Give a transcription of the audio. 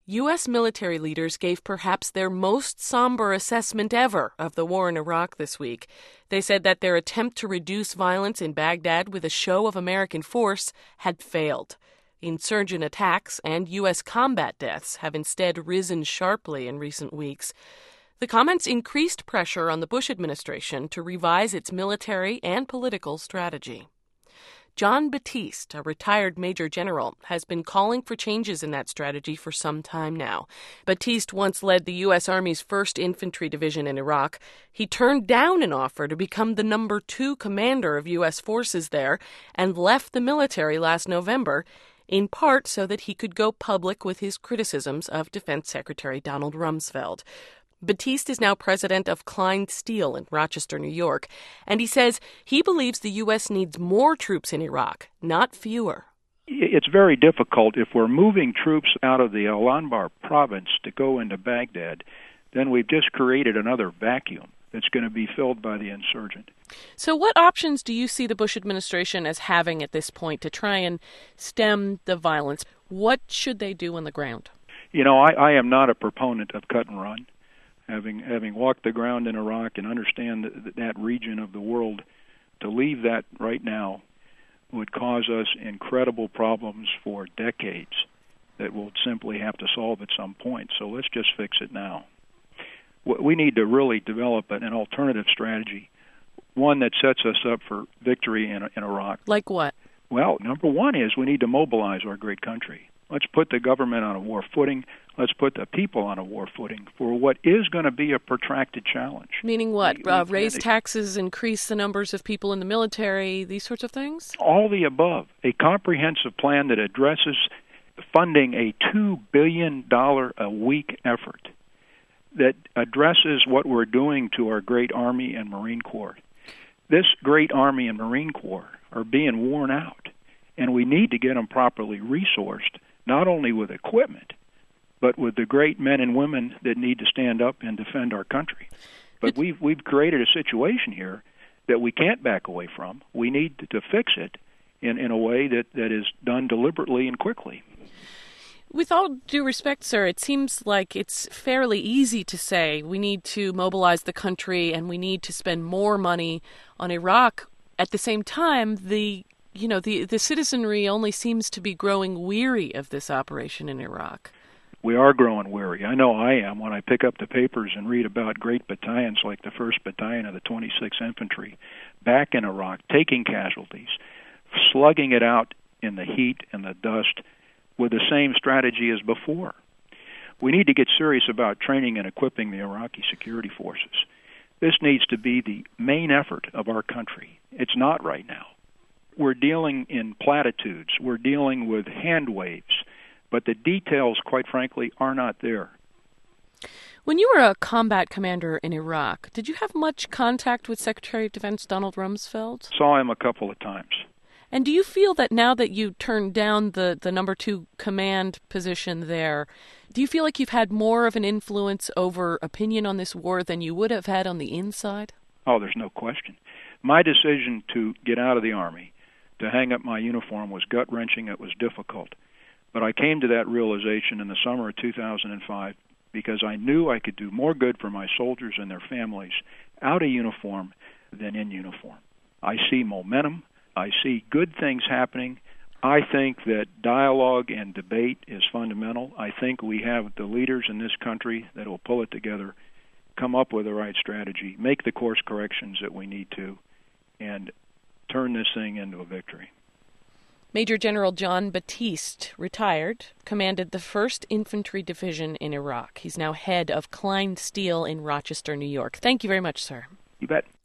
U.S. military leaders gave perhaps their most somber assessment ever of the war in Iraq this week. They said that their attempt to reduce violence in Baghdad with a show of American force had failed. Insurgent attacks and U.S. combat deaths have instead risen sharply in recent weeks. The comments increased pressure on the Bush administration to revise its military and political strategy. Jon Batiste, a retired major general, has been calling for changes in that strategy for some time now. Batiste once led the U.S. Army's 1st Infantry Division in Iraq. He turned down an offer to become the number 2 commander of U.S. forces there and left the military last November, in part so that he could go public with his criticisms of Defense Secretary Donald Rumsfeld. Batiste is now president of Klein Steel in Rochester, New York, and he says he believes the U.S. needs more troops in Iraq, not fewer. It's very difficult. If we're moving troops out of the Al-Anbar province to go into Baghdad, then we've just created another vacuum that's going to be filled by the insurgent. So what options do you see the Bush administration as having at this point to try and stem the violence? What should they do on the ground? You know, I am not a proponent of cut and run. Having walked the ground in Iraq and understand that region of the world, to leave that right now would cause us incredible problems for decades that we'll simply have to solve at some point. So let's just fix it now. We need to really develop an alternative strategy, one that sets us up for victory in Iraq. Like what? Well, number one is we need to mobilize our great country. Let's put the government on a war footing. Let's put the people on a war footing for what is going to be a protracted challenge. Meaning what? Raise taxes, increase the numbers of people in the military, these sorts of things? All the above. A comprehensive plan that addresses funding a $2 billion a week effort that addresses what we're doing to our great Army and Marine Corps. This great Army and Marine Corps are being worn out, and we need to get them properly resourced, not only with equipment, but with the great men and women that need to stand up and defend our country. But we've created a situation here that we can't back away from. We need to fix it in a way that is done deliberately and quickly. With all due respect, sir, it seems like it's fairly easy to say we need to mobilize the country and we need to spend more money on Iraq. At the same time, the citizenry only seems to be growing weary of this operation in Iraq. We are growing weary. I know I am when I pick up the papers and read about great battalions like the 1st Battalion of the 26th Infantry back in Iraq, taking casualties, slugging it out in the heat and the dust with the same strategy as before. We need to get serious about training and equipping the Iraqi security forces. This needs to be the main effort of our country. It's not right now. We're dealing in platitudes. We're dealing with hand waves. But the details, quite frankly, are not there. When you were a combat commander in Iraq, did you have much contact with Secretary of Defense Donald Rumsfeld? Saw him a couple of times. And do you feel that now that you turned down the number 2 command position there, do you feel like you've had more of an influence over opinion on this war than you would have had on the inside? Oh, there's no question. My decision to get out of the Army, to hang up my uniform, was gut-wrenching. It was difficult. But I came to that realization in the summer of 2005 because I knew I could do more good for my soldiers and their families out of uniform than in uniform. I see momentum. I see good things happening. I think that dialogue and debate is fundamental. I think we have the leaders in this country that will pull it together, come up with the right strategy, make the course corrections that we need to, and turn this thing into a victory. Major General Jon Batiste, retired, commanded the 1st Infantry Division in Iraq. He's now head of Klein Steel in Rochester, New York. Thank you very much, sir. You bet.